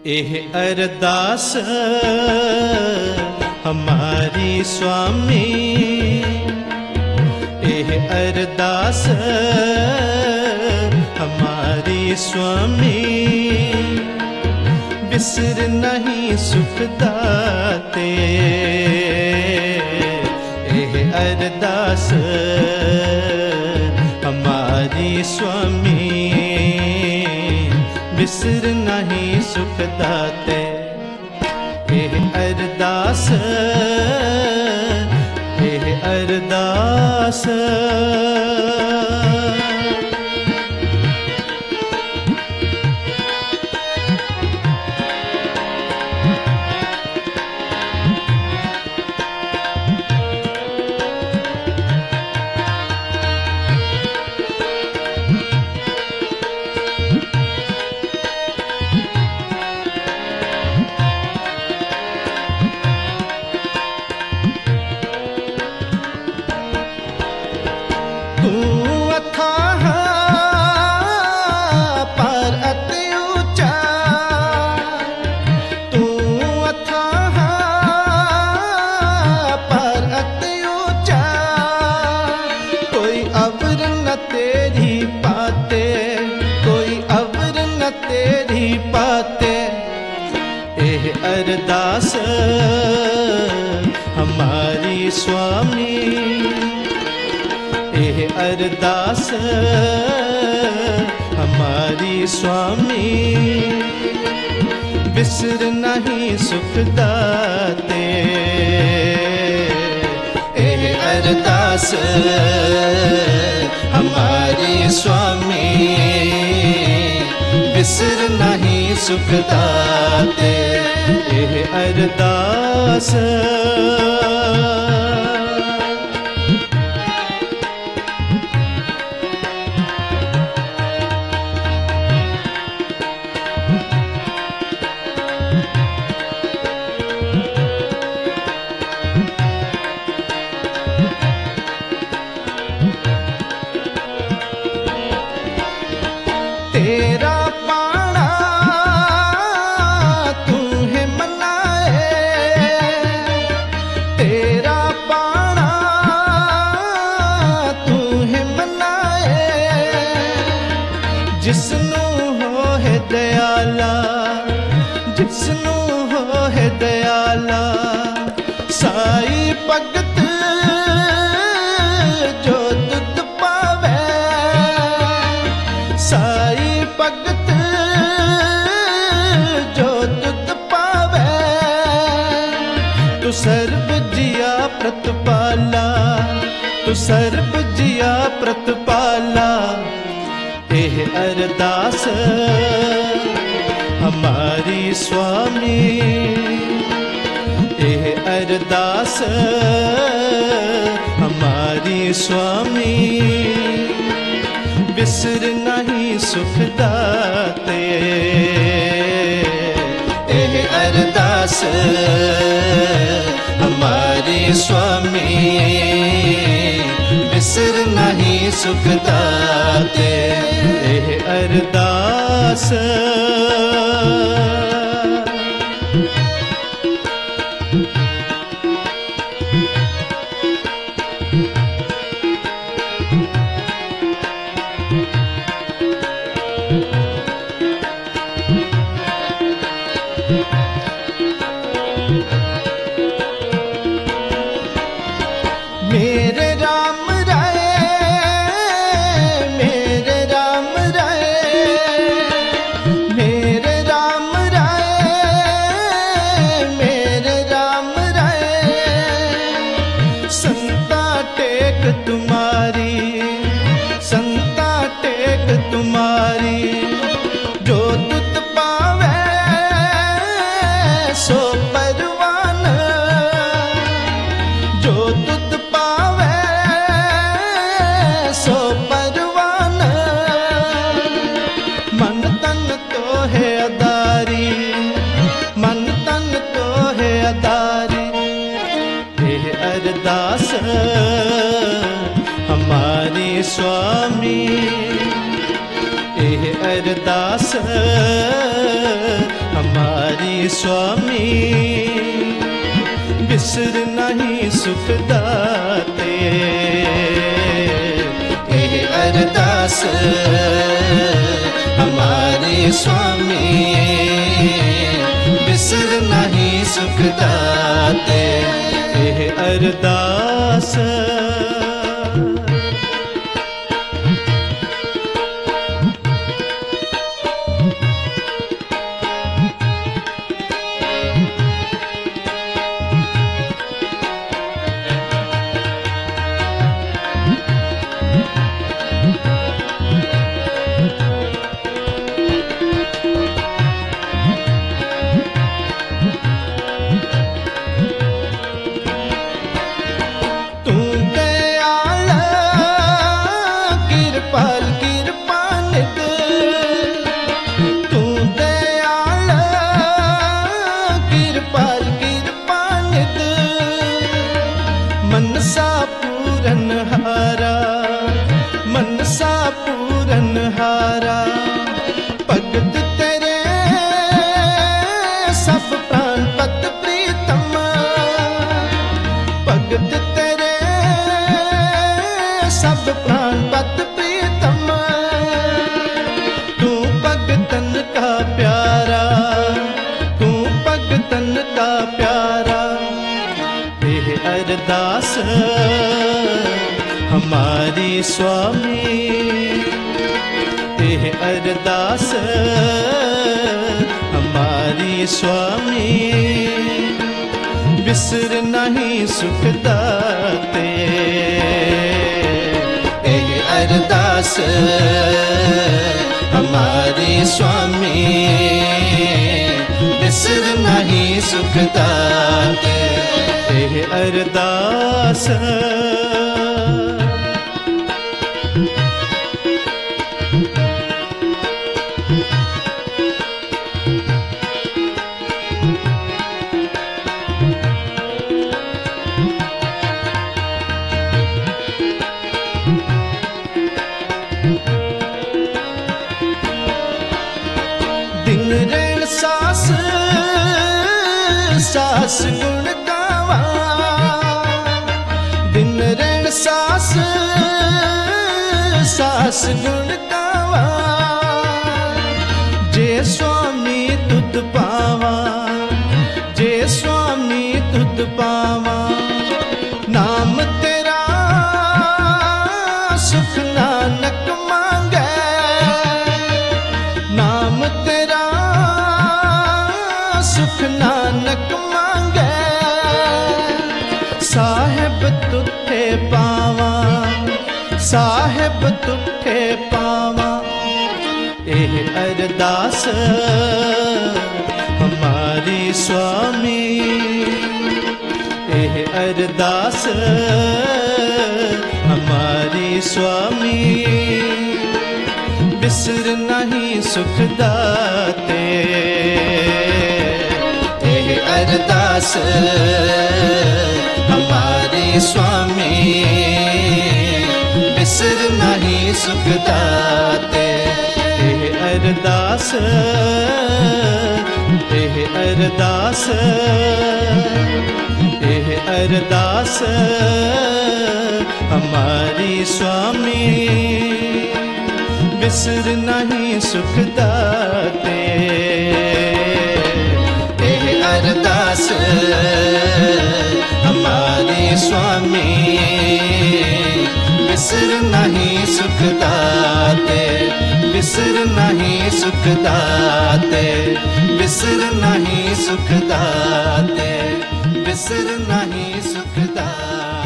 एह अरदास हमारी स्वामी, एह अरदास हमारी स्वामी, बिसर नहीं सुख दाते। एह अरदास हमारी स्वामी, बिसर नहीं सुख दाते। एह अरदास, एह अरदास। एह अरदास हमारी स्वामी, एह अरदास हमारी स्वामी, बिसर नहीं सुख दाते। एह अरदास हमारी स्वामी, बिसर नहीं सुख दाते। एह अरदास। तेरा पाना तू है मनाए, तेरा पाना तू है मनाए, जिसनू हो है दयाला, जिसनू हो है दयाला, साई भगत जो दुध पावे, साई भगत जो दुध पावे, तू सर्ब जिया प्रतिपाला, तू सर्ब जिया प्रतिपाला। एह अरदास हमारी स्वामी, एह अरदास हमारी स्वामी, बिसर नहीं सुख दाते। एह अरदास हमारी स्वामी, बिसर नहीं सुख दाते। एह अरदास। मेरे राम राय, मेरे राम राय, मेरे राम राय, मेरे राम राय, संता टेक तुम्हारी, संता टेक तुम्हारी, जो तुत पावे सो परवान, जो तुत पावे सो परवान, मन तन तो है अदारी, मन तन तो है अदारी। एह अरदास हमारी स्वामी, एह अरदास हमारी स्वामी बिसर नहीं सुख दाते। एह अरदास हमारे स्वामी बिसर नहीं सुख दाते। एह अरदास मनसा पूरन हारा, मनसा पूरन हारा। भगत तेरे सब प्राण पत प्रीतम, भगत तेरे सब प्राण पत प्रीतम। तू भगतन का प्यारा, तू भगतन का प्यारा। एह अरदास हमारी स्वामी, एह अरदास हमारी स्वामी बिसर नहीं सुख दाते। एह अरदास हमारी स्वामी बिसर नहीं सुख दाते। एह अरदास दिन रैन सास सास गुण गावा, दिन रैन सास सास गुण गावा। जे स्वामी तुद पावा, जे स्वामी तुद पावा। नाम तेरा सुख नानक मांगे, नाम तेरा सुख नानक मांगे। साहिब तुठे पावा, साहिब तुठे पावा। एह अरदास हमारी स्वामी, एह अरदास हमारी स्वामी बिसर नहीं सुख दाते। एह अरदास हमारे स्वामी बिसर नहीं सुख दाते। एह अरदास, एह अरदास, एह अरदास हमारी स्वामी बिसर नहीं सुख दाते। एह अरदास हमारे स्वामी बिसर नहीं सुख दाते। बिसर नहीं सुख दाते, बिसर नहीं सुख दाते, बिसर नहीं सुख दाते।